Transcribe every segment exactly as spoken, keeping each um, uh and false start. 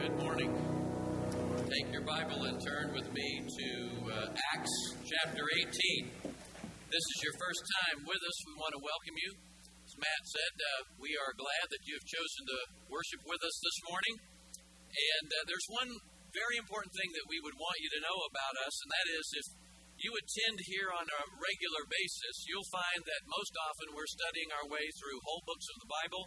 Good morning. Take your Bible and turn with me to uh, Acts chapter eighteen. This is your first time with us. We want to welcome you. As Matt said, uh, we are glad that you have chosen to worship with us this morning. And uh, there's one very important thing that we would want you to know about us, and that is if you attend here on a regular basis, you'll find that most often we're studying our way through whole books of the Bible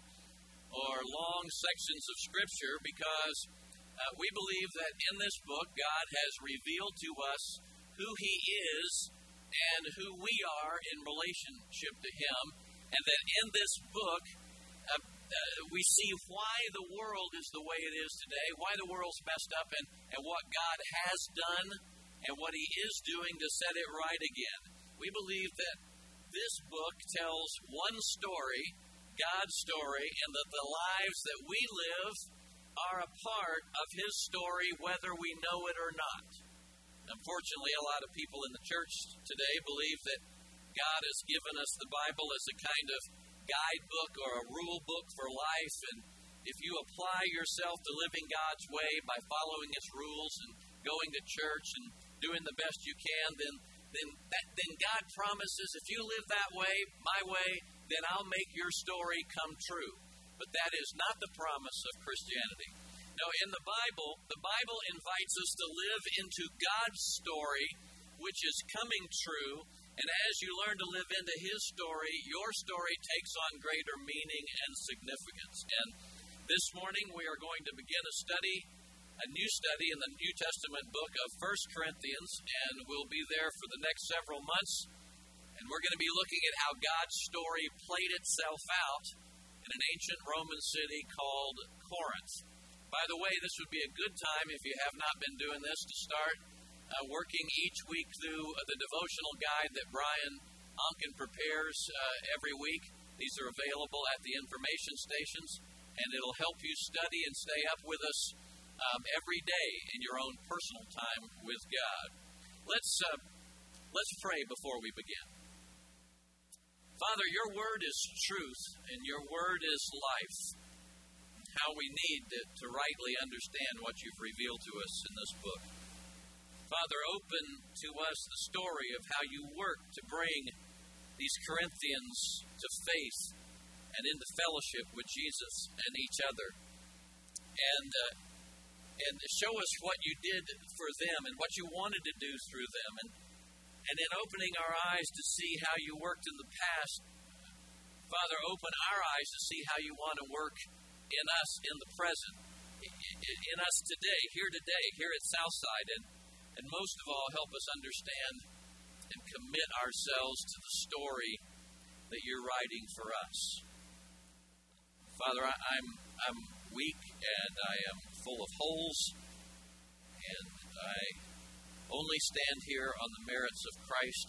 or long sections of Scripture because uh, we believe that in this book God has revealed to us who He is and who we are in relationship to Him, and that in this book uh, uh, we see why the world is the way it is today, why the world's messed up, and, and what God has done and what He is doing to set it right again. We believe that this book tells one story, God's story, and that the lives that we live are a part of His story whether we know it or not. Unfortunately, a lot of people in the church today believe that God has given us the Bible as a kind of guidebook or a rule book for life, and if you apply yourself to living God's way by following its rules and going to church and doing the best you can, then then that, then God promises if you live that way, my way, then I'll make your story come true. But that is not the promise of Christianity. No, in the Bible, the Bible invites us to live into God's story, which is coming true. And as you learn to live into His story, your story takes on greater meaning and significance. And this morning we are going to begin a study, a new study in the New Testament book of First Corinthians, and we'll be there for the next several months. And we're going to be looking at how God's story played itself out in an ancient Roman city called Corinth. By the way, this would be a good time, if you have not been doing this, to start uh, working each week through uh, the devotional guide that Brian Onken prepares uh, every week. These are available at the information stations, and it'll help you study and stay up with us um, every day in your own personal time with God. Let's uh, let's pray before we begin. Father, your word is truth, and your word is life. How we need to, to rightly understand what you've revealed to us in this book. Father, open to us the story of how you worked to bring these Corinthians to faith and into fellowship with Jesus and each other. And, uh, and show us what you did for them and what you wanted to do through them. And And in opening our eyes to see how you worked in the past, Father, open our eyes to see how you want to work in us in the present, in us today, here today, here at Southside, and, and most of all, help us understand and commit ourselves to the story that you're writing for us. Father, I, I'm I'm weak and I am full of holes, and I only stand here on the merits of Christ.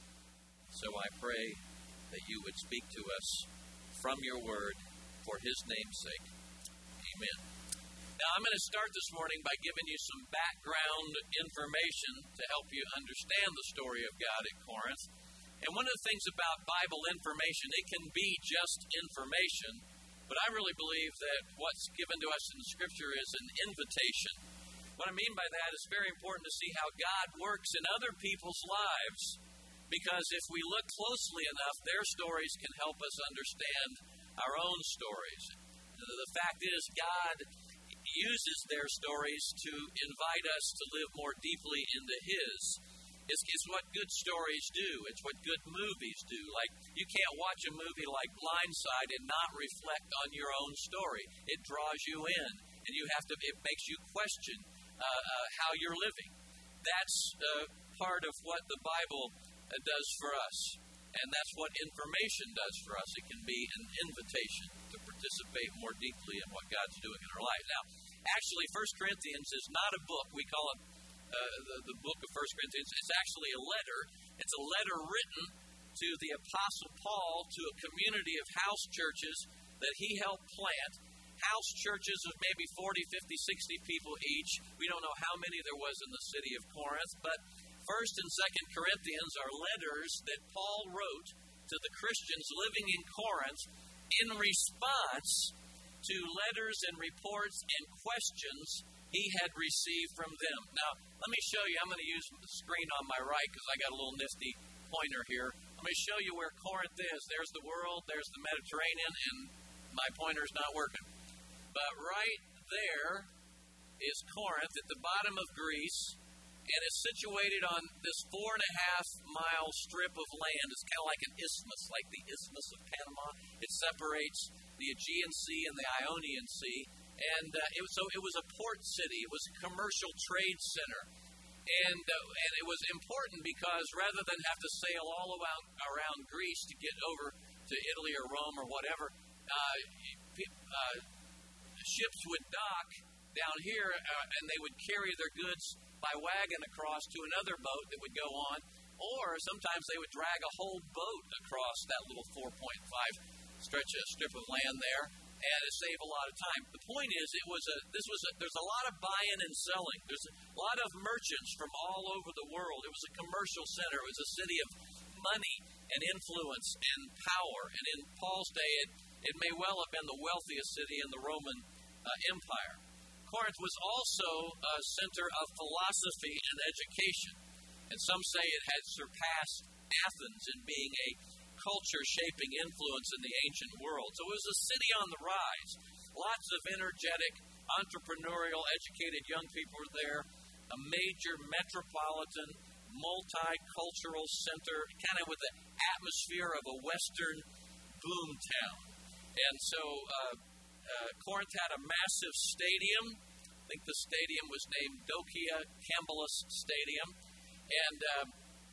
So I pray that you would speak to us from your word for His name's sake. Amen. Now I'm going to start this morning by giving you some background information to help you understand the story of God at Corinth. And one of the things about Bible information, it can be just information, but I really believe that what's given to us in the Scripture is an invitation. What I mean by that is very important to see how God works in other people's lives, because if we look closely enough, their stories can help us understand our own stories. The fact is, God uses their stories to invite us to live more deeply into His. It's, it's what good stories do. It's what good movies do. Like, you can't watch a movie like Blindside and not reflect on your own story. It draws you in, and you have to. It makes you question Uh, uh, how you're living. That's uh, part of what the Bible uh, does for us. And that's what information does for us. It can be an invitation to participate more deeply in what God's doing in our lives. Now, actually, First Corinthians is not a book. We call it uh, the, the book of First Corinthians. It's actually a letter. It's a letter written to the Apostle Paul to a community of house churches that he helped plant. House churches of maybe forty, fifty, sixty people each. We don't know how many there was in the city of Corinth, but First and Second Corinthians are letters that Paul wrote to the Christians living in Corinth in response to letters and reports and questions he had received from them. Now, let me show you. I'm going to use the screen on my right because I got a little nifty pointer here. I'm going to show you where Corinth is. There's the world, there's the Mediterranean, and my pointer's not working. But right there is Corinth at the bottom of Greece, and it's situated on this four and a half mile strip of land. It's kind of like an isthmus, like the Isthmus of Panama. It separates the Aegean Sea and the Ionian Sea. And uh, it was, so it was a port city. It was a commercial trade center. And uh, and it was important because rather than have to sail all around, around Greece to get over to Italy or Rome or whatever, uh, uh, ships would dock down here uh, and they would carry their goods by wagon across to another boat that would go on. Or sometimes they would drag a whole boat across that little four point five stretch a strip of land there, and it saved a lot of time. The point is, it was a this was a, there's a lot of buying and selling. There's a lot of merchants from all over the world. It was a commercial center. It was a city of money and influence and power. And in Paul's day, it, it may well have been the wealthiest city in the Roman uh, Empire. Corinth was also a center of philosophy and education. And some say it had surpassed Athens in being a culture-shaping influence in the ancient world. So it was a city on the rise. Lots of energetic, entrepreneurial, educated young people were there. A major metropolitan, multicultural center, kind of with the atmosphere of a Western boom town. And so uh, uh, Corinth had a massive stadium. I think the stadium was named Dokia Cambylos Stadium. And uh,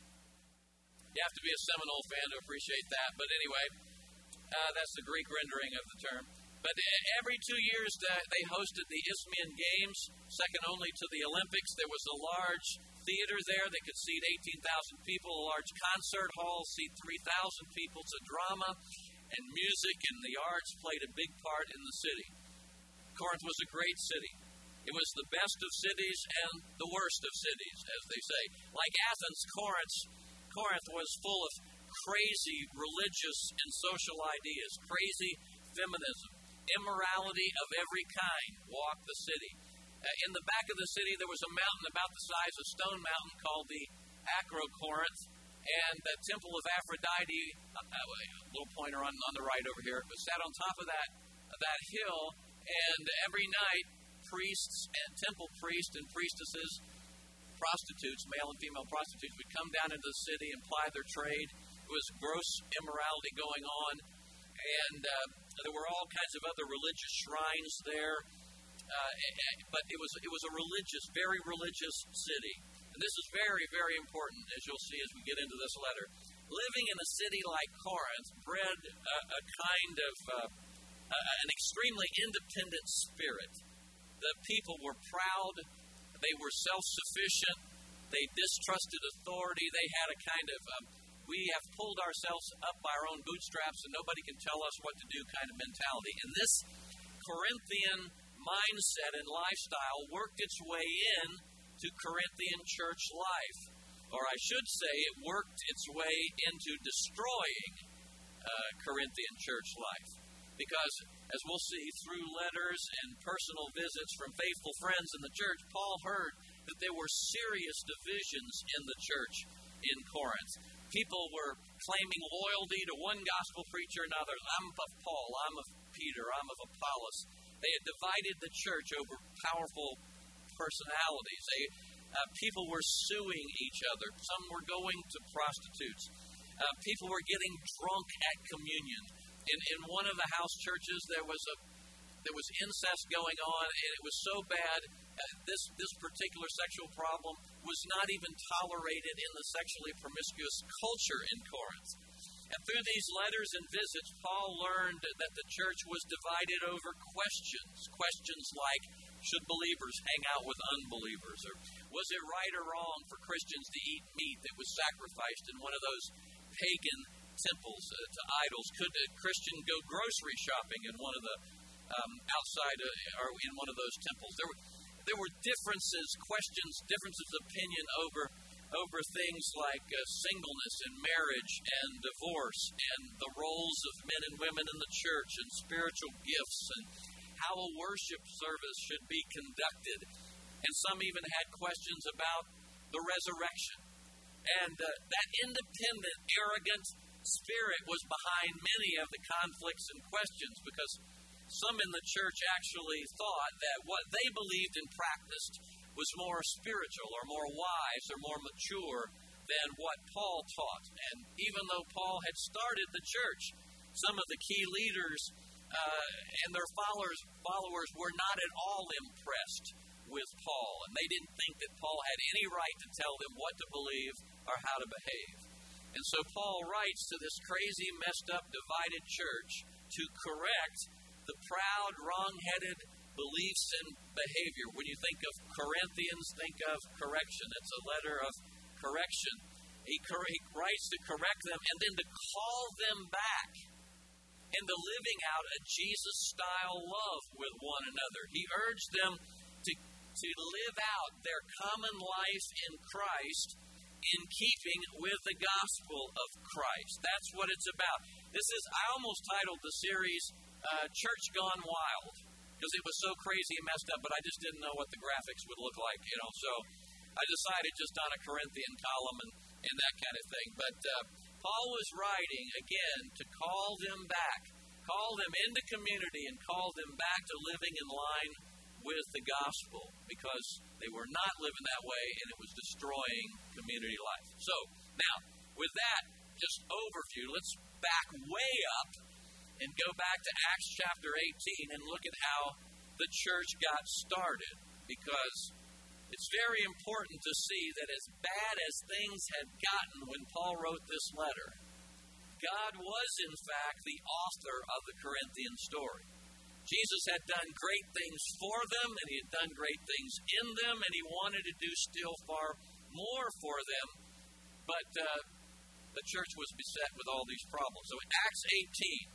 you have to be a Seminole fan to appreciate that. But anyway, uh, that's the Greek rendering of the term. But every two years uh, they hosted the Isthmian Games, second only to the Olympics. There was a large theater there that could seat eighteen thousand people, a large concert hall, seat three thousand people. It's a drama, and music and the arts played a big part in the city. Corinth was a great city. It was the best of cities and the worst of cities, as they say. Like Athens, Corinth, Corinth was full of crazy religious and social ideas, crazy feminism, immorality of every kind walked the city. Uh, in the back of the city, there was a mountain about the size of Stone Mountain called the Acrocorinth, and the temple of Aphrodite, uh, a little pointer on, on the right over here, was sat on top of that, of that hill, and every night, priests and temple priests and priestesses, prostitutes, male and female prostitutes, would come down into the city and ply their trade. There was gross immorality going on, and uh, there were all kinds of other religious shrines there. Uh, but it was it was a religious, very religious city. And this is very, very important, as you'll see as we get into this letter. Living in a city like Corinth bred a, a kind of uh, a, an extremely independent spirit. The people were proud. They were self-sufficient. They distrusted authority. They had a kind of, um, we have pulled ourselves up by our own bootstraps and nobody can tell us what to do kind of mentality. And this Corinthian mindset and lifestyle worked its way in to Corinthian church life. Or I should say it worked its way into destroying uh, Corinthian church life. Because, as we'll see, through letters and personal visits from faithful friends in the church, Paul heard that there were serious divisions in the church in Corinth. People were claiming loyalty to one gospel preacher and others. I'm of Paul, I'm of Peter, I'm of Apollos. They had divided the church over powerful personalities. They, uh, people were suing each other. Some were going to prostitutes. Uh, people were getting drunk at communion. In in one of the house churches, there was a there was incest going on, and it was so bad. Uh, this this particular sexual problem was not even tolerated in the sexually promiscuous culture in Corinth. And through these letters and visits, Paul learned that the church was divided over questions. Questions like, should believers hang out with unbelievers? Or was it right or wrong for Christians to eat meat that was sacrificed in one of those pagan temples uh, to idols? Could a Christian go grocery shopping in one of the um, outside uh, or in one of those temples? There were there were differences, questions, differences of opinion over over things like uh, singleness and marriage and divorce and the roles of men and women in the church and spiritual gifts and how a worship service should be conducted. And some even had questions about the resurrection. And uh, that independent, arrogant spirit was behind many of the conflicts and questions, because some in the church actually thought that what they believed and practiced was more spiritual or more wise or more mature than what Paul taught. And even though Paul had started the church, some of the key leaders uh, and their followers, followers were not at all impressed with Paul. And they didn't think that Paul had any right to tell them what to believe or how to behave. And so Paul writes to this crazy, messed up, divided church to correct the proud, wrong-headed beliefs and behavior. When you think of Corinthians, think of correction. It's a letter of correction. He, cor- he writes to correct them and then to call them back into living out a Jesus-style love with one another. He urged them to, to live out their common life in Christ in keeping with the gospel of Christ. That's what it's about. This is, I almost titled the series uh, Church Gone Wild, because it was so crazy and messed up, but I just didn't know what the graphics would look like, you know. So I decided just on a Corinthian column and, and that kind of thing. But uh, Paul was writing, again, to call them back, call them into community and call them back to living in line with the gospel, because they were not living that way and it was destroying community life. So, now, with that just overview, let's back way up and go back to Acts chapter eighteen and look at how the church got started, because it's very important to see that as bad as things had gotten when Paul wrote this letter, God was in fact the author of the Corinthian story. Jesus had done great things for them, and he had done great things in them, and he wanted to do still far more for them. But uh, the church was beset with all these problems. So in Acts eighteen,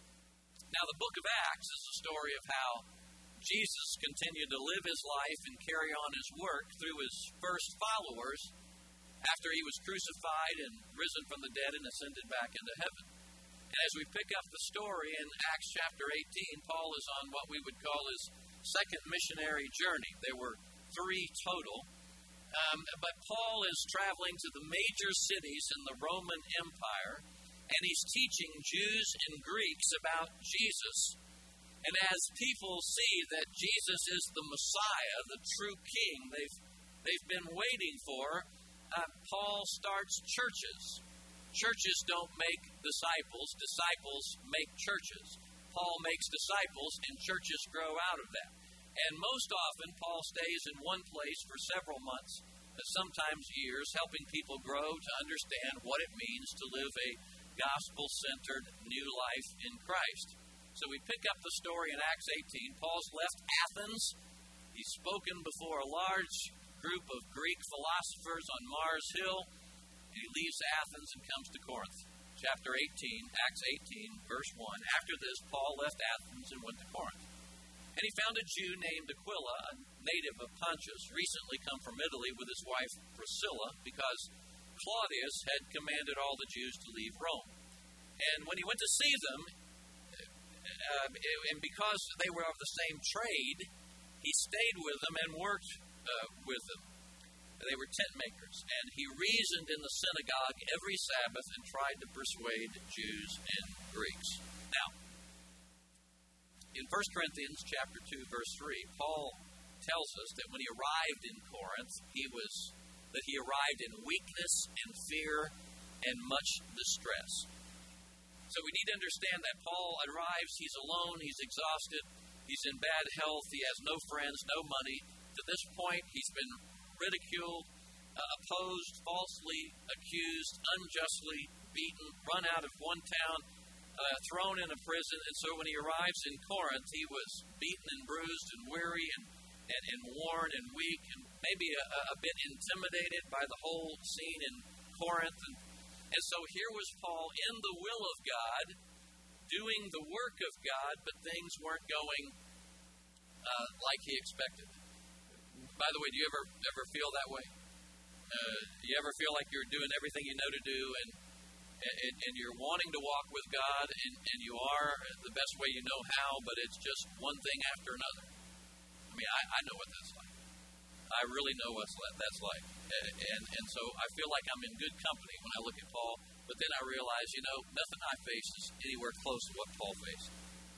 now the book of Acts is the story of how Jesus continued to live his life and carry on his work through his first followers after he was crucified and risen from the dead and ascended back into heaven. And as we pick up the story in Acts chapter eighteen, Paul is on what we would call his second missionary journey. There were three total. Um, but Paul is traveling to the major cities in the Roman Empire, and he's teaching Jews and Greeks about Jesus. And as people see that Jesus is the Messiah, the true King they've, they've been waiting for, uh, Paul starts churches. Churches don't make disciples. Disciples make churches. Paul makes disciples, and churches grow out of that. And most often, Paul stays in one place for several months, sometimes years, helping people grow to understand what it means to live a gospel-centered new life in Christ. So we pick up the story in Acts eighteen. Paul's left Athens. He's spoken before a large group of Greek philosophers on Mars Hill. He leaves Athens and comes to Corinth. Chapter eighteen, Acts eighteen, verse one. After this, Paul left Athens and went to Corinth. And he found a Jew named Aquila, a native of Pontus, recently come from Italy with his wife Priscilla, because Claudius had commanded all the Jews to leave Rome. And when he went to see them, uh, and because they were of the same trade, he stayed with them and worked uh, with them. They were tent makers. And he reasoned in the synagogue every Sabbath and tried to persuade Jews and Greeks. Now, in First Corinthians chapter two, verse three, Paul tells us that when he arrived in Corinth, he was that he arrived in weakness and fear and much distress. So we need to understand that Paul arrives, he's alone, he's exhausted, he's in bad health, he has no friends, no money. To this point, he's been ridiculed, uh, opposed, falsely accused, unjustly beaten, run out of one town, uh, thrown in a prison. And so when he arrives in Corinth, he was beaten and bruised and weary and, and, and worn and weak and maybe a, a bit intimidated by the whole scene in Corinth. And, and so here was Paul in the will of God, doing the work of God, but things weren't going uh, like he expected. By the way, do you ever ever feel that way? Uh, you ever feel like you're doing everything you know to do, and and, and you're wanting to walk with God, and, and you are the best way you know how, but it's just one thing after another. I mean, I, I know what that's like. I really know what that's like. And, and so I feel like I'm in good company when I look at Paul, but then I realize, you know, nothing I face is anywhere close to what Paul faced.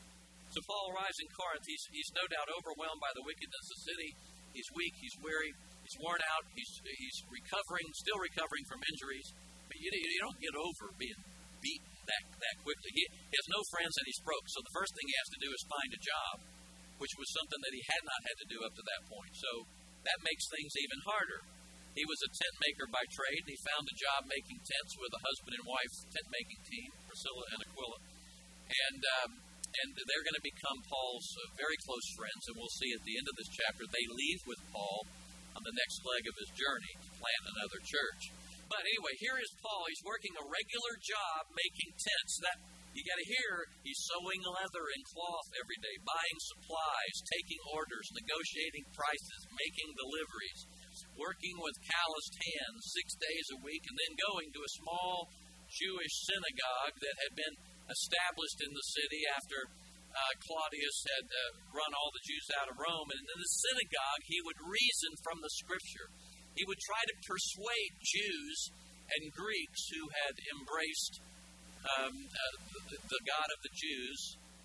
So Paul arrives in Corinth. He's, he's no doubt overwhelmed by the wickedness of the city. He's weak, he's weary, he's worn out, he's he's recovering, still recovering from injuries. But you, you don't get over being beaten that, that quickly. He, he has no friends and he's broke. So the first thing he has to do is find a job, which was something that he had not had to do up to that point. So that makes things even harder. He was a tent maker by trade. He found a job making tents with a husband and wife tent making team, Priscilla and Aquila. And um, and they're going to become Paul's uh, very close friends. And we'll see at the end of this chapter, they leave with Paul on the next leg of his journey to plant another church. But anyway, here is Paul. He's working a regular job making tents. That you got to hear, he's sewing leather and cloth every day, buying supplies, taking orders, negotiating prices, making deliveries, working with calloused hands six days a week, and then going to a small Jewish synagogue that had been established in the city after uh, Claudius had uh, run all the Jews out of Rome. And in the synagogue, he would reason from the Scripture. He would try to persuade Jews and Greeks who had embraced um, uh, the, the God of the Jews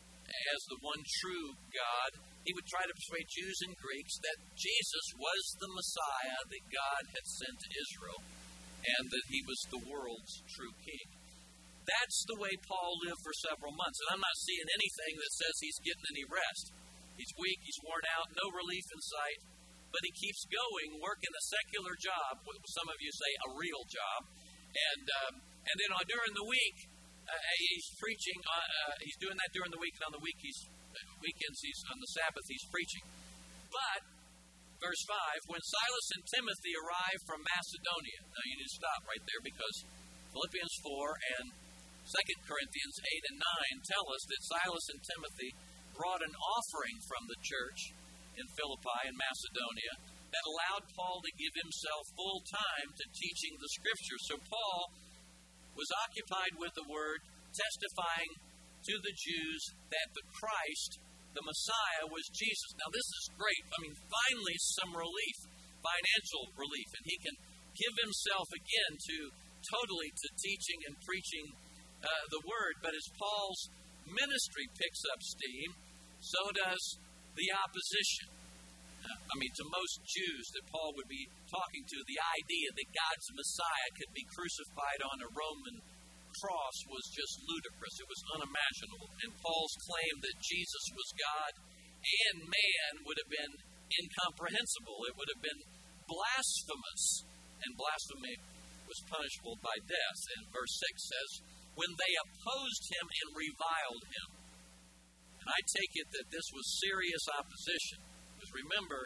as the one true God. He would try to persuade Jews and Greeks that Jesus was the Messiah that God had sent to Israel and that he was the world's true king. That's the way Paul lived for several months. And I'm not seeing anything that says he's getting any rest. He's weak, he's worn out, no relief in sight. But he keeps going, working a secular job, some of you say a real job. And um, and then uh, during the week, uh, he's preaching. Uh, uh, he's doing that during the week, and on the week he's uh, weekends, he's on the Sabbath, he's preaching. But verse five, when Silas and Timothy arrived from Macedonia. Now you need to stop right there because Philippians four and Second Corinthians eight and nine tell us that Silas and Timothy brought an offering from the church in Philippi in Macedonia that allowed Paul to give himself full time to teaching the Scripture. So Paul was occupied with the Word, testifying to the Jews that the Christ, the Messiah, was Jesus. Now this is great. I mean, finally some relief, financial relief, and he can give himself again to totally to teaching and preaching uh, the Word. But as Paul's ministry picks up steam, so does the opposition. I mean, to most Jews that Paul would be talking to, the idea that God's Messiah could be crucified on a Roman cross was just ludicrous. It was unimaginable. And Paul's claim that Jesus was God and man would have been incomprehensible. It would have been blasphemous. And blasphemy was punishable by death. And verse six says, when they opposed him and reviled him. And I take it that this was serious opposition. Because remember,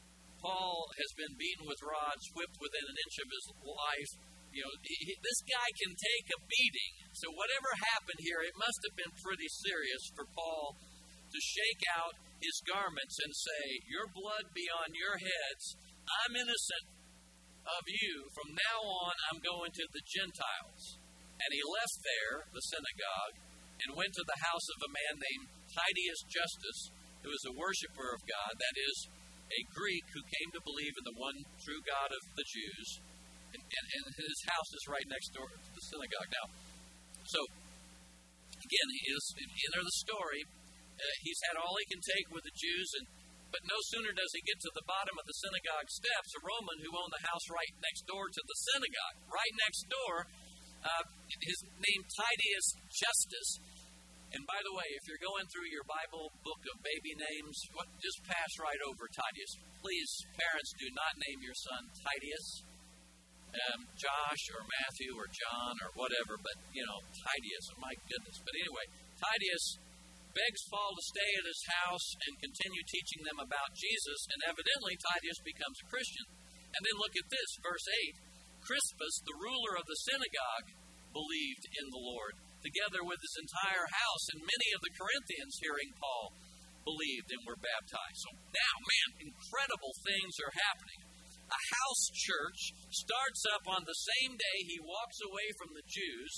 Paul has been beaten with rods, whipped within an inch of his life. You know, he, this guy can take a beating. So whatever happened here, it must have been pretty serious for Paul to shake out his garments and say, your blood be on your heads. I'm innocent of you. From now on, I'm going to the Gentiles. And he left there, the synagogue, and went to the house of a man named Titius Justus, who is a worshiper of God, that is, a Greek who came to believe in the one true God of the Jews. And, and, and his house is right next door to the synagogue. Now, so, again, is, enter the story. Uh, he's had all he can take with the Jews, and but no sooner does he get to the bottom of the synagogue steps, a Roman who owned the house right next door to the synagogue, right next door, uh, his name Titius Justus. And by the way, if you're going through your Bible book of baby names, what, just pass right over Titius. Please, parents, do not name your son Titius, um, Josh or Matthew or John or whatever, but, you know, Titius, oh my goodness. But anyway, Titius begs Paul to stay at his house and continue teaching them about Jesus, and evidently Titius becomes a Christian. And then look at this, verse eight. Crispus, the ruler of the synagogue, believed in the Lord, together with his entire house, and many of the Corinthians, hearing Paul, believed and were baptized. So now, man, incredible things are happening. A house church starts up on the same day he walks away from the Jews,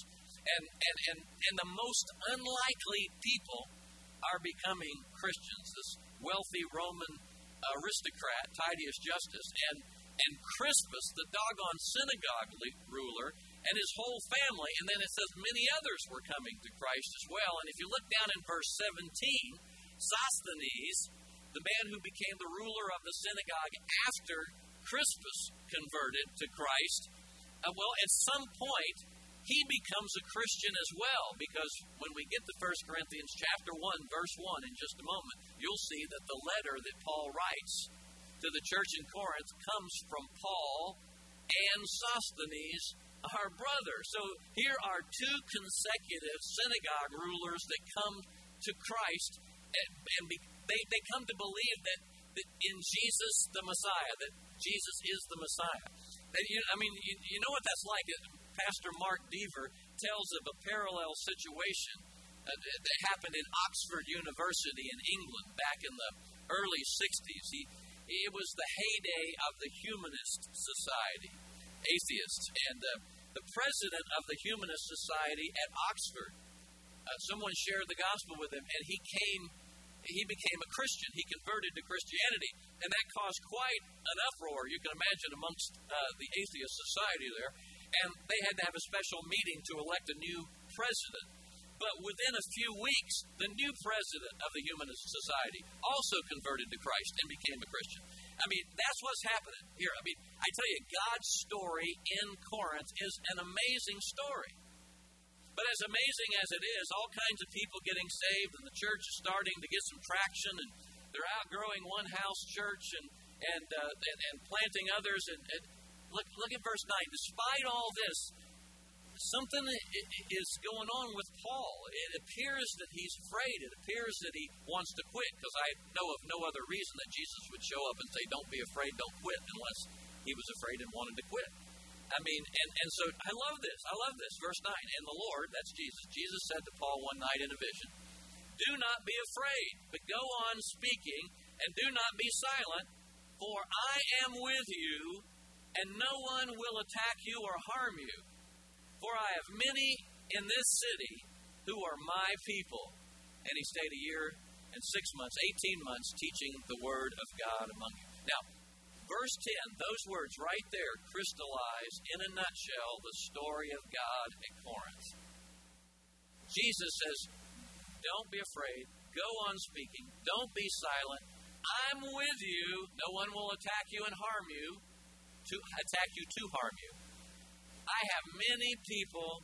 And, and, and, and the most unlikely people are becoming Christians. This wealthy Roman aristocrat, Titius Justus, and, and Crispus, the doggone synagogue ruler, and his whole family. And then it says many others were coming to Christ as well. And if you look down in verse seventeen, Sosthenes, the man who became the ruler of the synagogue after Crispus converted to Christ, uh, well, at some point, he becomes a Christian as well, because when we get to First Corinthians chapter one, verse one, in just a moment, you'll see that the letter that Paul writes to the church in Corinth comes from Paul and Sosthenes, our brother. So here are two consecutive synagogue rulers that come to Christ, and, and be, they, they come to believe that, that in Jesus the Messiah, that Jesus is the Messiah. And you, I mean, you, you know what that's like. Pastor Mark Deaver tells of a parallel situation uh, that happened in Oxford University in England back in the early sixties. He, it was the heyday of the Humanist Society, atheists, and uh, the president of the Humanist Society at Oxford, uh, someone shared the gospel with him, and he came, he became a Christian. He converted to Christianity, and that caused quite an uproar, you can imagine, amongst uh, the atheist society there. And they had to have a special meeting to elect a new president. But within a few weeks, the new president of the Humanist Society also converted to Christ and became a Christian. I mean, that's what's happening here. I mean, I tell you, God's story in Corinth is an amazing story. But as amazing as it is, all kinds of people getting saved, and the church is starting to get some traction, and they're outgrowing one house church and and uh, and, and planting others. And, and look, look at verse nine. Despite all this, something is going on with Paul. It appears that he's afraid. It appears that he wants to quit, because I know of no other reason that Jesus would show up and say, "Don't be afraid, don't quit," unless he was afraid and wanted to quit. I mean, and, and so I love this. I love this. Verse nine, and the Lord, that's Jesus, Jesus said to Paul one night in a vision, "Do not be afraid, but go on speaking, and do not be silent, for I am with you, and no one will attack you or harm you. For I have many in this city who are my people." And he stayed a year and six months, eighteen months, teaching the word of God among you. Now, verse ten, those words right there crystallize in a nutshell the story of God at Corinth. Jesus says, don't be afraid. Go on speaking. Don't be silent. I'm with you. No one will attack you and harm you, to attack you to harm you. I have many people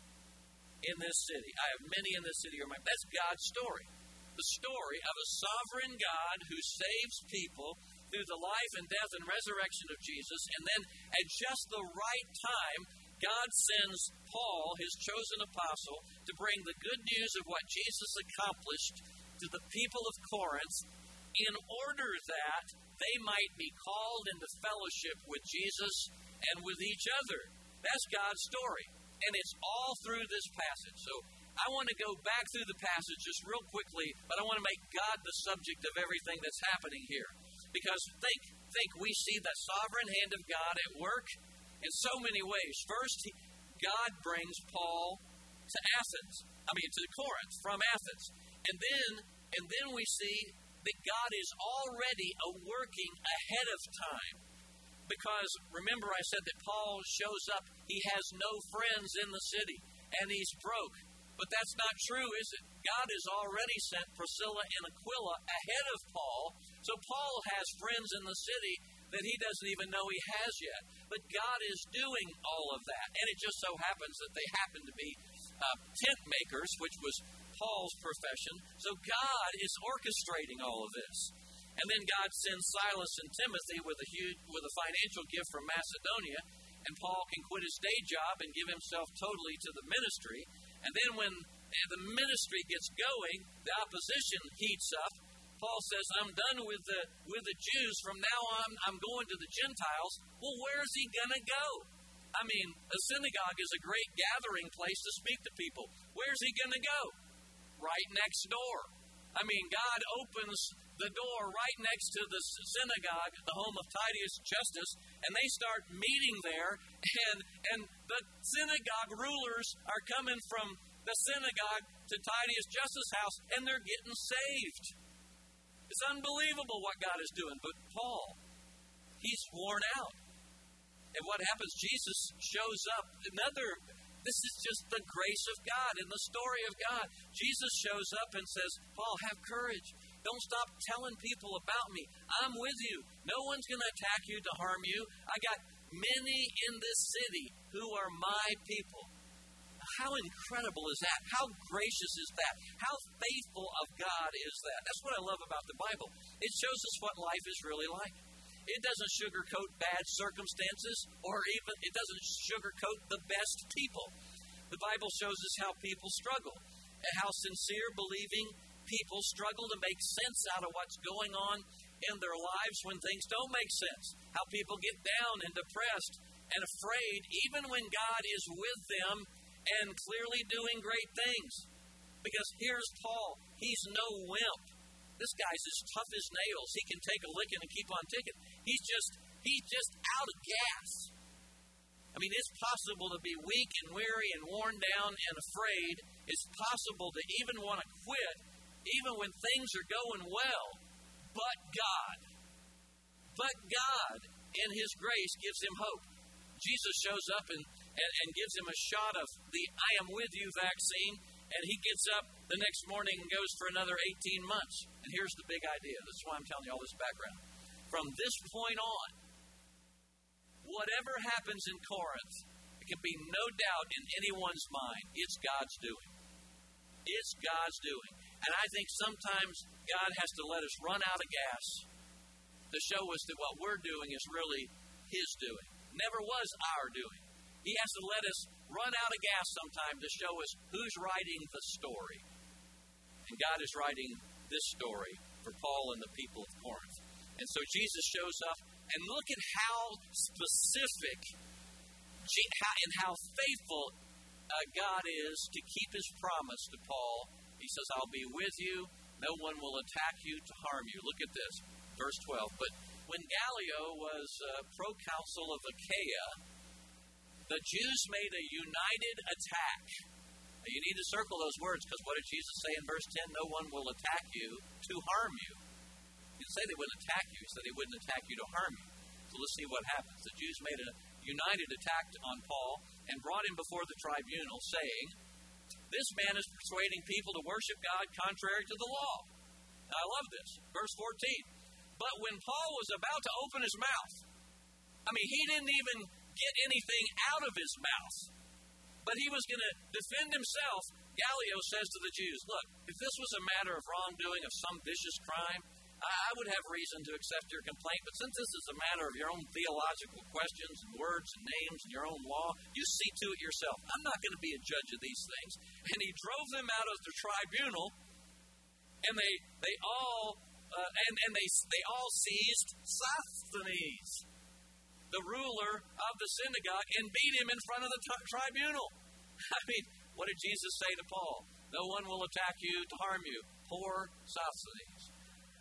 in this city. I have many in this city. That's God's story. The story of a sovereign God who saves people through the life and death and resurrection of Jesus. And then at just the right time, God sends Paul, his chosen apostle, to bring the good news of what Jesus accomplished to the people of Corinth, in order that they might be called into fellowship with Jesus and with each other. That's God's story. And it's all through this passage. So I want to go back through the passage just real quickly, but I want to make God the subject of everything that's happening here. Because think, think, we see the sovereign hand of God at work in so many ways. First, God brings Paul to Athens. I mean, to Corinth, from Athens. And then, and then we see that God is already a working ahead of time. Because, remember I said that Paul shows up, he has no friends in the city, and he's broke. But that's not true, is it? God has already sent Priscilla and Aquila ahead of Paul, so Paul has friends in the city that he doesn't even know he has yet. But God is doing all of that, and it just so happens that they happen to be uh, tent makers, which was Paul's profession. So God is orchestrating all of this. And then God sends Silas and Timothy with a huge, with a financial gift from Macedonia, and Paul can quit his day job and give himself totally to the ministry. And then when the ministry gets going, the opposition heats up. Paul says, I'm done with the with the Jews. From now on, I'm going to the Gentiles. Well, where is he going to go? I mean, a synagogue is a great gathering place to speak to people. Where's he going to go? Right next door. I mean, God opens the door right next to the synagogue, the home of Titius Justus, and they start meeting there, and and the synagogue rulers are coming from the synagogue to Titus Justus' house, and they're getting saved. It's unbelievable what God is doing. But Paul, he's worn out. And what happens? Jesus shows up. Another, this is just the grace of God in the story of God. Jesus shows up and says, Paul, have courage. Don't stop telling people about me. I'm with you. No one's going to attack you to harm you. I got many in this city who are my people. How incredible is that? How gracious is that? How faithful of God is that? That's what I love about the Bible. It shows us what life is really like. It doesn't sugarcoat bad circumstances, or even it doesn't sugarcoat the best people. The Bible shows us how people struggle, and how sincere, believing people struggle to make sense out of what's going on in their lives when things don't make sense. How people get down and depressed and afraid, even when God is with them and clearly doing great things. Because here's Paul. He's no wimp. This guy's as tough as nails. He can take a licking and keep on ticking. He's just, he's just out of gas. I mean, it's possible to be weak and weary and worn down and afraid. It's possible to even want to quit, even when things are going well. But God, but God, in His grace, gives him hope. Jesus shows up and, and, and gives him a shot of the I am with you vaccine, and he gets up the next morning and goes for another eighteen months. And here's the big idea. That's why I'm telling you all this background. From this point on, whatever happens in Corinth, it can be no doubt in anyone's mind, it's God's doing. It's God's doing. And I think sometimes God has to let us run out of gas to show us that what we're doing is really His doing. Never was our doing. He has to let us run out of gas sometime to show us who's writing the story. And God is writing this story for Paul and the people of Corinth. And so Jesus shows up, and look at how specific and how faithful uh, God is to keep His promise to Paul. He says, I'll be with you. No one will attack you to harm you. Look at this, verse twelve. But when Gallio was uh, proconsul of Achaia, the Jews made a united attack. Now you need to circle those words, because what did Jesus say in verse ten? No one will attack you to harm you. He didn't say they wouldn't attack you. He said they wouldn't attack you to harm you. So let's see what happens. The Jews made a united attack on Paul and brought him before the tribunal, saying, this man is persuading people to worship God contrary to the law. Now, I love this. Verse fourteen. But when Paul was about to open his mouth, I mean, he didn't even get anything out of his mouth, but he was going to defend himself. Gallio says to the Jews, look, if this was a matter of wrongdoing, of some vicious crime, I would have reason to accept your complaint, but since this is a matter of your own theological questions and words and names and your own law, you see to it yourself. I'm not going to be a judge of these things. And he drove them out of the tribunal, and they they all uh, and and they they all seized Sosthenes, the ruler of the synagogue, and beat him in front of the t- tribunal. I mean, what did Jesus say to Paul? No one will attack you to harm you. Poor Sosthenes.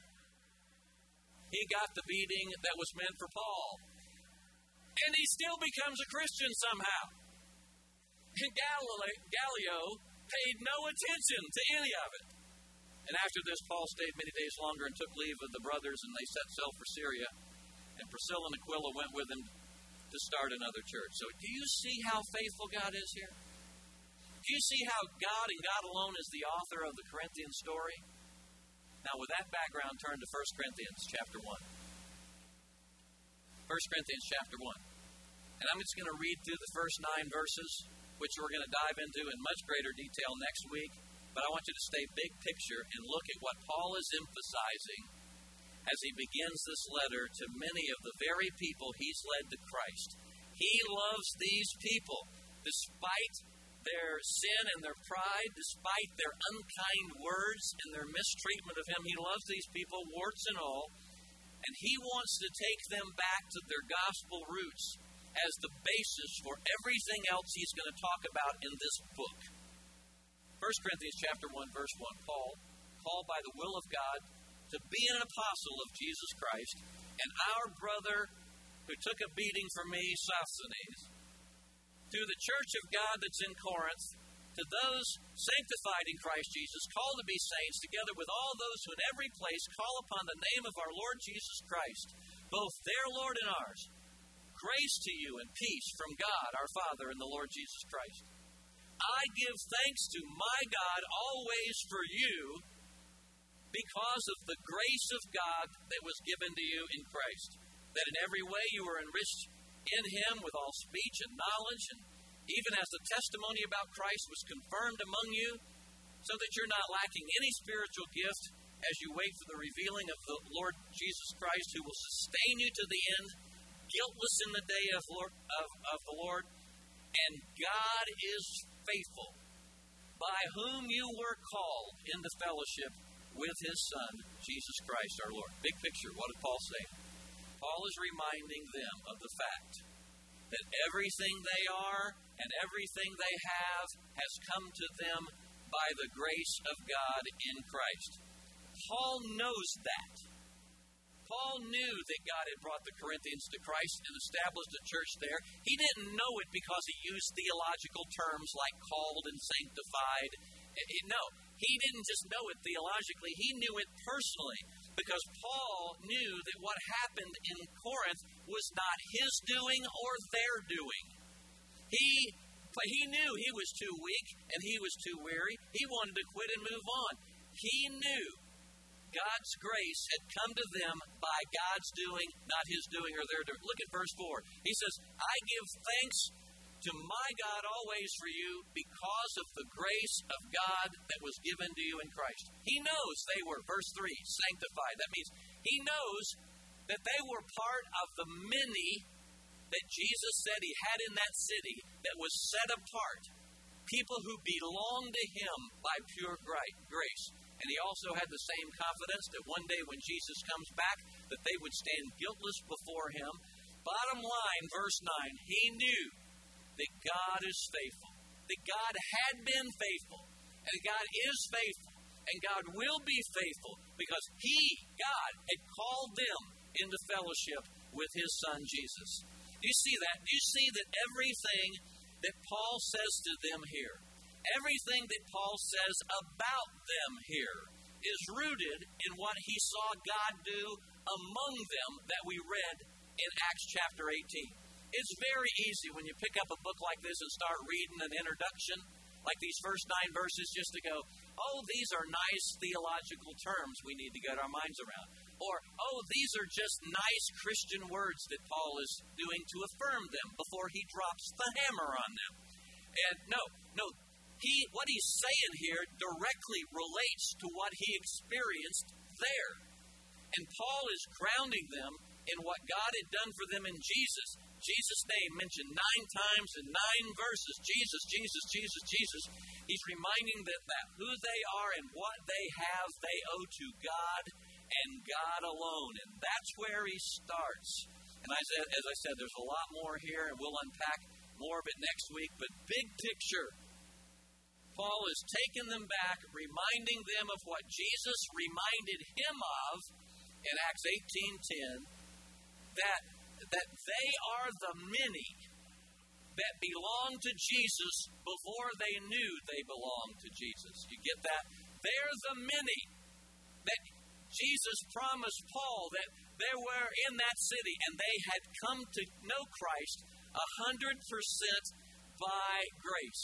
He got the beating that was meant for Paul. And he still becomes a Christian somehow. And Gallio paid no attention to any of it. And after this, Paul stayed many days longer and took leave of the brothers, and they set sail for Syria. And Priscilla and Aquila went with him to start another church. So do you see how faithful God is here? Do you see how God and God alone is the author of the Corinthian story? Now, with that background, turn to First Corinthians chapter one. First Corinthians chapter one. And I'm just going to read through the first nine verses, which we're going to dive into in much greater detail next week. But I want you to stay big picture and look at what Paul is emphasizing as he begins this letter to many of the very people he's led to Christ. He loves these people despite their sin and their pride, despite their unkind words and their mistreatment of him. He loves these people, warts and all, and he wants to take them back to their gospel roots as the basis for everything else he's going to talk about in this book. First Corinthians chapter one, verse one, Paul, called by the will of God to be an apostle of Jesus Christ, and our brother who took a beating for me, Sosthenes, to the church of God that's in Corinth, To those sanctified in Christ Jesus, called to be saints, together with all those who in every place call upon the name of our Lord Jesus Christ, both their Lord and ours, grace to you and peace from God our Father and the Lord Jesus Christ. I give thanks to my God always for you because of the grace of God that was given to you in Christ, that in every way you were enriched in Him with all speech and knowledge, and even as the testimony about Christ was confirmed among you, so that you're not lacking any spiritual gift as you wait for the revealing of the Lord Jesus Christ, who will sustain you to the end, guiltless in the day of, Lord, of, of the Lord. And God is faithful, by whom you were called into fellowship with His Son, Jesus Christ our Lord. Big picture, what did Paul say? Paul is reminding them of the fact that everything they are and everything they have has come to them by the grace of God in Christ. Paul knows that. Paul knew that God had brought the Corinthians to Christ and established a church there. He didn't know it because he used theological terms like called and sanctified. No, he didn't just know it theologically. He knew it personally, because Paul knew that what happened in Corinth was not his doing or their doing. He, he knew he was too weak and he was too weary. He wanted to quit and move on. He knew God's grace had come to them by God's doing, not his doing or their doing. Look at verse four. He says, I give thanks to my God always for you because of the grace of God that was given to you in Christ. He knows they were, verse three, sanctified. That means he knows that they were part of the many that Jesus said he had in that city that was set apart. People who belong to him by pure grace. And he also had the same confidence that one day when Jesus comes back, that they would stand guiltless before him. Bottom line, verse nine, he knew that God is faithful, that God had been faithful, and God is faithful, and God will be faithful because he, God, had called them into fellowship with his Son, Jesus. Do you see that? Do you see that everything that Paul says to them here, everything that Paul says about them here is rooted in what he saw God do among them that we read in Acts chapter eighteen. It's very easy when you pick up a book like this and start reading an introduction, like these first nine verses, just to go, oh, these are nice theological terms we need to get our minds around. Or, oh, these are just nice Christian words that Paul is doing to affirm them before he drops the hammer on them. And no, no, he what he's saying here directly relates to what he experienced there. And Paul is grounding them in what God had done for them in Jesus. Jesus' name mentioned nine times in nine verses. Jesus, Jesus, Jesus, Jesus. He's reminding them that who they are and what they have, they owe to God and God alone. And that's where he starts. And I said, as I said, there's a lot more here, and we'll unpack more of it next week. But big picture, Paul is taking them back, reminding them of what Jesus reminded him of in Acts eighteen ten, that, that they are the many that belong to Jesus before they knew they belonged to Jesus. You get that? They're the many that Jesus promised Paul that they were in that city and they had come to know Christ a hundred percent by grace.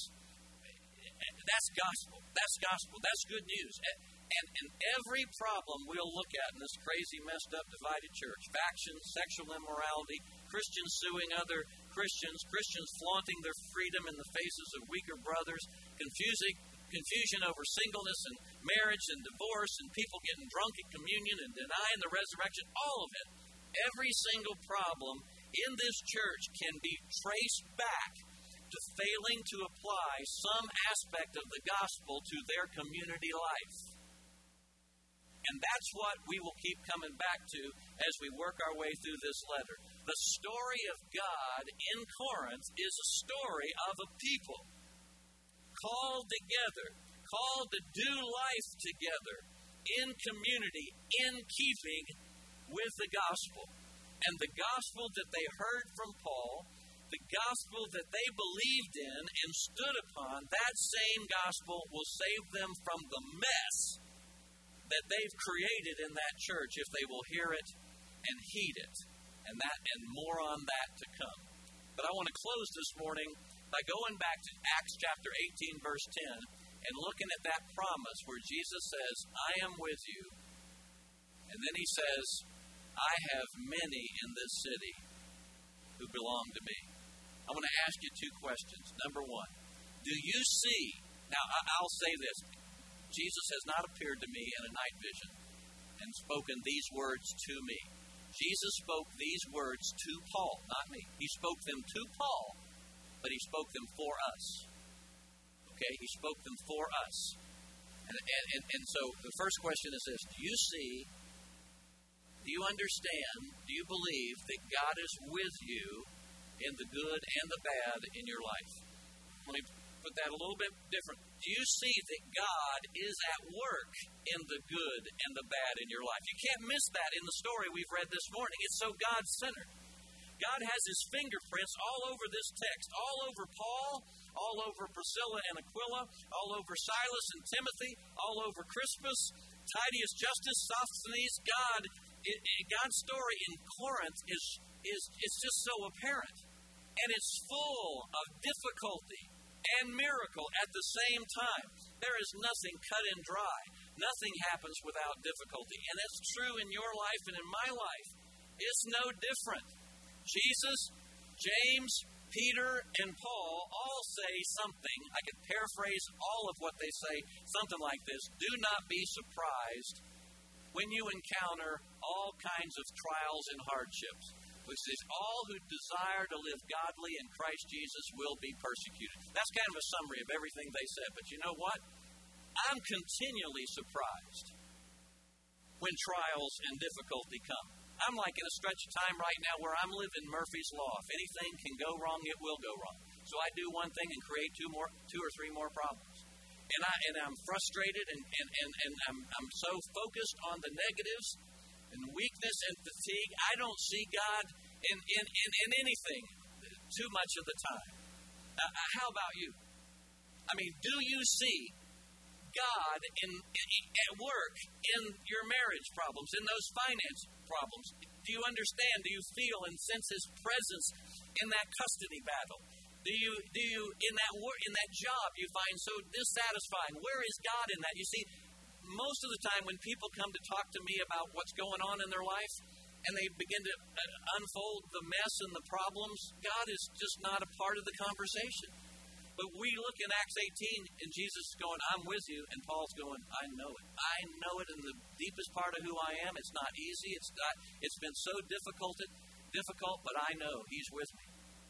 That's gospel. That's gospel. That's good news. And, and every problem we'll look at in this crazy, messed up, divided church, factions, sexual immorality, Christians suing other Christians, Christians flaunting their freedom in the faces of weaker brothers, confusing, confusion over singleness and marriage and divorce, and people getting drunk at communion and denying the resurrection, all of it. Every single problem in this church can be traced back to failing to apply some aspect of the gospel to their community life. And that's what we will keep coming back to as we work our way through this letter. The story of God in Corinth is a story of a people called together, called to do life together in community, in keeping with the gospel. And the gospel that they heard from Paul, the gospel that they believed in and stood upon, that same gospel will save them from the mess that they've created in that church if they will hear it and heed it. And that and more on that to come. But I want to close this morning by going back to Acts chapter eighteen, verse ten, and looking at that promise where Jesus says, I am with you. And then he says, I have many in this city who belong to me. I want to ask you two questions. Number one, do you see, now I'll say this, Jesus has not appeared to me in a night vision and spoken these words to me. Jesus spoke these words to Paul, not me. He spoke them to Paul, but he spoke them for us. Okay, he spoke them for us. And, and, and, and so the first question is this, do you see, do you understand, do you believe that God is with you in the good and the bad in your life? Let me put that a little bit different. Do you see that God is at work in the good and the bad in your life? You can't miss that in the story we've read this morning. It's so God-centered. God has his fingerprints all over this text, all over Paul, all over Priscilla and Aquila, all over Silas and Timothy, all over Crispus, Titus, Justus, Sosthenes. God, it, it, God's story in Corinth is, is, is just so apparent. And it's full of difficulty and miracle at the same time. There is nothing cut and dry. Nothing happens without difficulty. And that's true in your life and in my life. It's no different. Jesus, James, Peter, and Paul all say something. I could paraphrase all of what they say, something like this. Do not be surprised when you encounter all kinds of trials and hardships. Which says, all who desire to live godly in Christ Jesus will be persecuted. That's kind of a summary of everything they said. But you know what? I'm continually surprised when trials and difficulty come. I'm like in a stretch of time right now where I'm living Murphy's Law. If anything can go wrong, it will go wrong. So I do one thing and create two more, two or three more problems. And, I, and I'm frustrated and, and, and, and I'm, I'm so focused on the negatives and weakness and fatigue. I don't see God in, in, in, in anything too much of the time. Uh, how about you? I mean, do you see God in, in, at work in your marriage problems, in those finance problems? Do you understand? Do you feel and sense his presence in that custody battle? Do you, do you in that work, in that job you find so dissatisfying? Where is God in that? You see, most of the time when people come to talk to me about what's going on in their life and they begin to unfold the mess and the problems, God is just not a part of the conversation. But we look in Acts eighteen and Jesus is going, I'm with you, and Paul's going, I know it. I know it in the deepest part of who I am. It's not easy. It's not. It's been so difficult, difficult, but I know he's with me.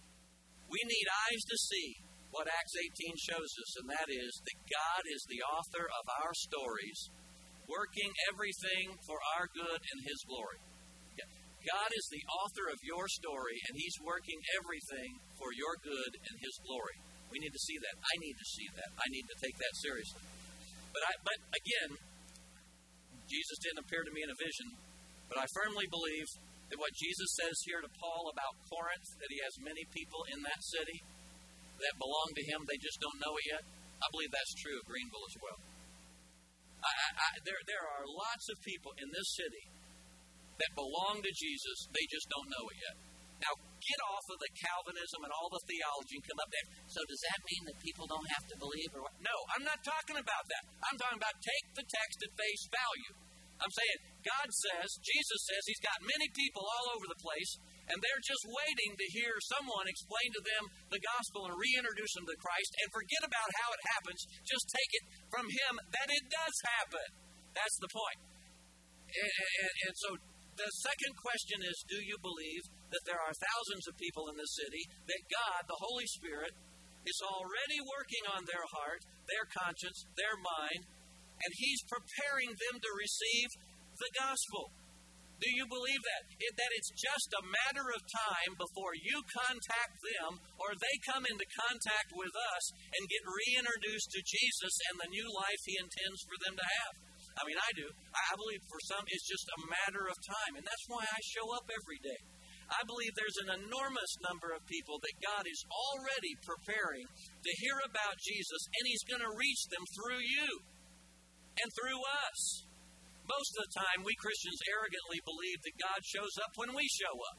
We need eyes to see what Acts eighteen shows us, and that is that God is the author of our stories, working everything for our good and his glory. God is the author of your story, and he's working everything for your good and his glory. We need to see that. I need to see that. I need to take that seriously. But I, but again, Jesus didn't appear to me in a vision, but I firmly believe that what Jesus says here to Paul about Corinth, that he has many people in that city that belong to him, they just don't know it yet. I believe that's true of Greenville as well. I, I, I, there, there are lots of people in this city that belong to Jesus, they just don't know it yet. Now, get off of the Calvinism and all the theology and come up there. So does that mean that people don't have to believe? Or what? No, I'm not talking about that. I'm talking about take the text at face value. I'm saying God says, Jesus says, he's got many people all over the place, and they're just waiting to hear someone explain to them the gospel and reintroduce them to Christ and forget about how it happens. Just take it from him that it does happen. That's the point. And, and, and so the second question is, do you believe that there are thousands of people in this city that God, the Holy Spirit, is already working on their heart, their conscience, their mind, and he's preparing them to receive the gospel? Do you believe that? It, that it's just a matter of time before you contact them or they come into contact with us and get reintroduced to Jesus and the new life he intends for them to have? I mean, I do. I believe for some it's just a matter of time, and that's why I show up every day. I believe there's an enormous number of people that God is already preparing to hear about Jesus, and He's going to reach them through you and through us. Most of the time, we Christians arrogantly believe that God shows up when we show up.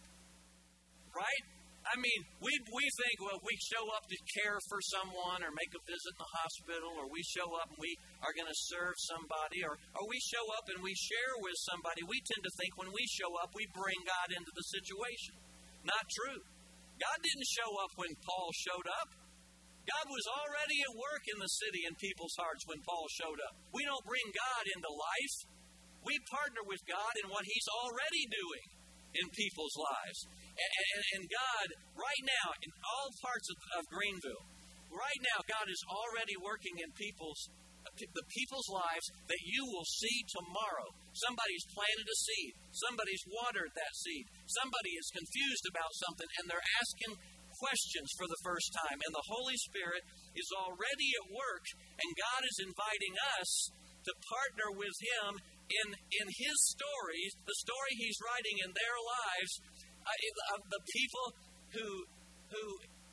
Right? I mean, we we think, well, we show up to care for someone or make a visit in the hospital, or we show up and we are going to serve somebody, or, or we show up and we share with somebody. We tend to think when we show up, we bring God into the situation. Not true. God didn't show up when Paul showed up. God was already at work in the city and people's hearts when Paul showed up. We don't bring God into life. We partner with God in what He's already doing in people's lives. And, and, and God, right now, in all parts of, of Greenville, right now, God is already working in people's the people's lives that you will see tomorrow. Somebody's planted a seed. Somebody's watered that seed. Somebody is confused about something, and they're asking questions for the first time. And the Holy Spirit is already at work, and God is inviting us to partner with Him in, in His stories, the story He's writing in their lives, uh, of the people who, who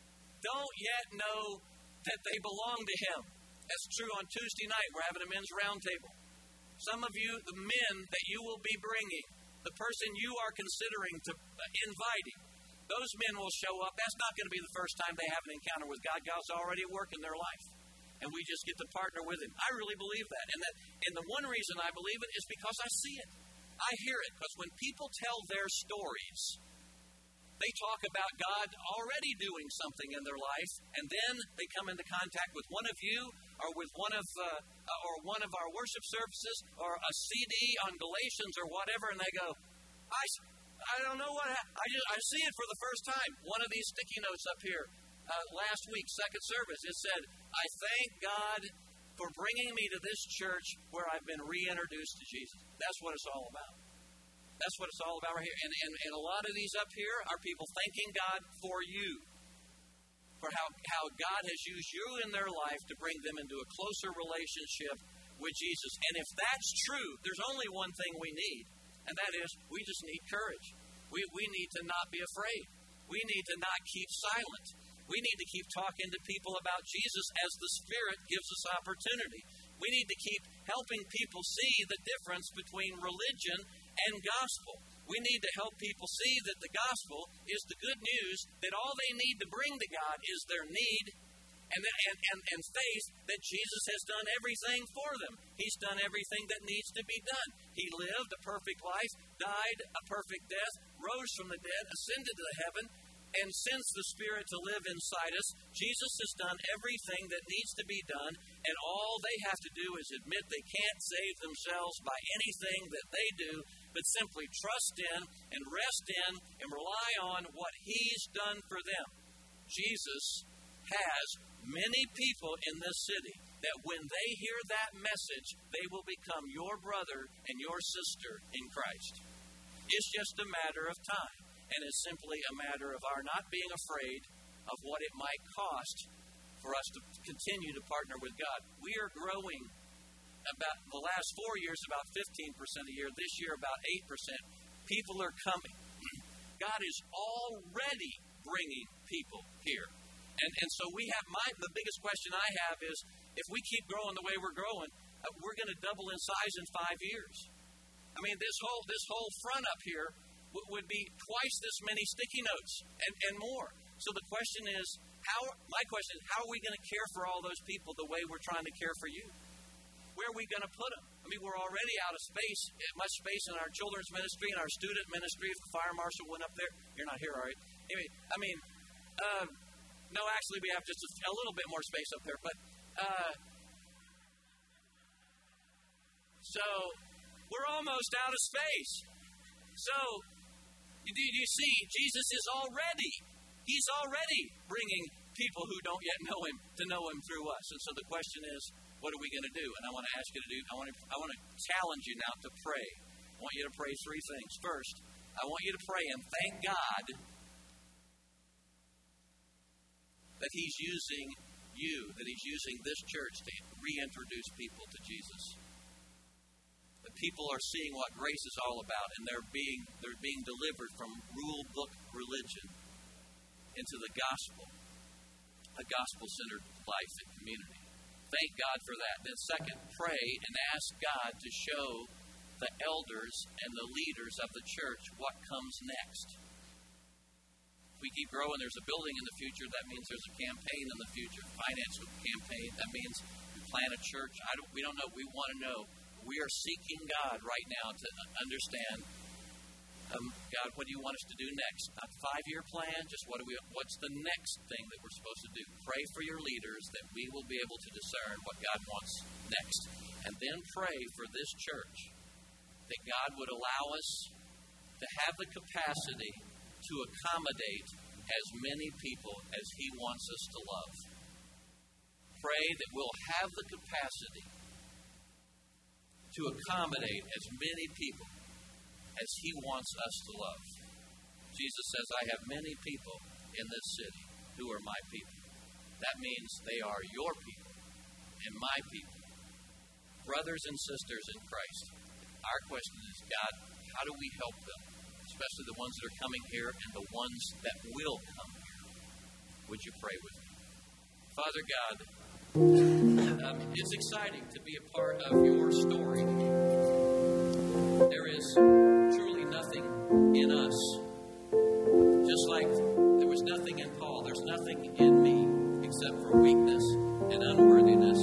don't yet know that they belong to Him. That's true on Tuesday night. We're having a men's roundtable. Some of you, the men that you will be bringing, the person you are considering to uh, inviting, those men will show up. That's not going to be the first time they have an encounter with God. God's already at work in their life. And we just get to partner with Him. I really believe that. And that, and the one reason I believe it is because I see it. I hear it. Because when people tell their stories, they talk about God already doing something in their life, and then they come into contact with one of you, or with one of uh, or one of our worship services, or a C D on Galatians, or whatever, and they go, I, I don't know what ha- I just, I see it for the first time. One of these sticky notes up here, uh, last week, second service, it said, I thank God for bringing me to this church where I've been reintroduced to Jesus. That's what it's all about. That's what it's all about right here. And, and, and a lot of these up here are people thanking God for you, for how, how God has used you in their life to bring them into a closer relationship with Jesus. And if that's true, there's only one thing we need, and that is we just need courage. We, we need to not be afraid. We need to not keep silent. We need to keep talking to people about Jesus as the Spirit gives us opportunity. We need to keep helping people see the difference between religion and gospel. We need to help people see that the gospel is the good news, that all they need to bring to God is their need and, and, and, and faith that Jesus has done everything for them. He's done everything that needs to be done. He lived a perfect life, died a perfect death, rose from the dead, ascended to heaven, and sends the Spirit to live inside us. Jesus has done everything that needs to be done, and all they have to do is admit they can't save themselves by anything that they do, but simply trust in and rest in and rely on what He's done for them. Jesus has many people in this city that when they hear that message, they will become your brother and your sister in Christ. It's just a matter of time. And it's simply a matter of our not being afraid of what it might cost for us to continue to partner with God. We are growing about the last four years about fifteen percent a year. This year about eight percent. People are coming. God is already bringing people here. And and so we have my the biggest question I have is if we keep growing the way we're growing, uh, we're going to double in size in five years. I mean, this whole this whole front up here would be twice this many sticky notes and, and more. So the question is, how? My question is, how are we going to care for all those people the way we're trying to care for you? Where are we going to put them? I mean, we're already out of space, much space in our children's ministry and our student ministry. If the fire marshal went up there, you're not here, are you? Anyway, I mean, uh, no, actually, we have just a, a little bit more space up there. But uh, so we're almost out of space. So. Do you see, Jesus is already, He's already bringing people who don't yet know Him to know Him through us. And so the question is, what are we going to do? And I want to ask you to do, I want to, I want to challenge you now to pray. I want you to pray three things. First, I want you to pray and thank God that He's using you, that He's using this church to reintroduce people to Jesus. That people are seeing what grace is all about, and they're being they're being delivered from rule book religion into the gospel, a gospel-centered life and community. Thank God for that. Then second, pray and ask God to show the elders and the leaders of the church what comes next. We keep growing. There's a building in the future. That means there's a campaign in the future. Finance campaign. That means we plant a church. I don't. We don't know. We want to know. We are seeking God right now to understand. Um, God, what do you want us to do next? Not a five-year plan. Just what do we? What's the next thing that we're supposed to do? Pray for your leaders that we will be able to discern what God wants next, and then pray for this church that God would allow us to have the capacity to accommodate as many people as He wants us to love. Pray that we'll have the capacity to accommodate as many people as He wants us to love. Jesus says, I have many people in this city who are my people. That means they are your people and my people. Brothers and sisters in Christ. Our question is, God, how do we help them? Especially the ones that are coming here and the ones that will come here. Would you pray with me? Father God, um, it's exciting to be a part of your story. There is truly nothing in us. Just like there was nothing in Paul, there's nothing in me except for weakness and unworthiness.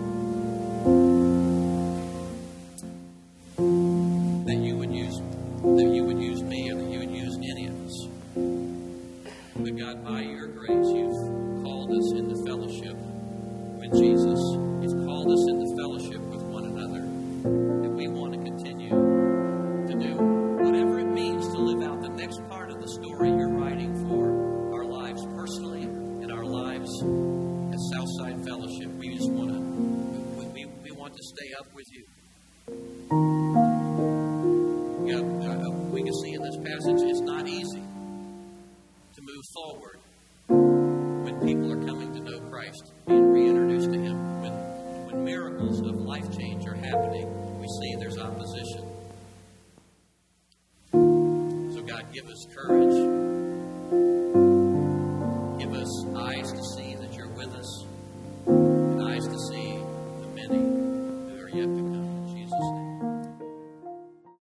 That you would use that you would use me, or that you would use any of us. But God, by your grace, you've called us into fellowship with Jesus. You've called us into fellowship with one another. And we want to continue to do whatever it means to live out the next part of the story you're writing for our lives personally and our lives at Southside Fellowship. We just want to we, we, we want to stay up with you. God, uh, we can see in this passage it's not easy to move forward when people are coming to know Christ, being reintroduced to Him. When, when miracles of life change are happening, we see there's opposition. So God, give us courage.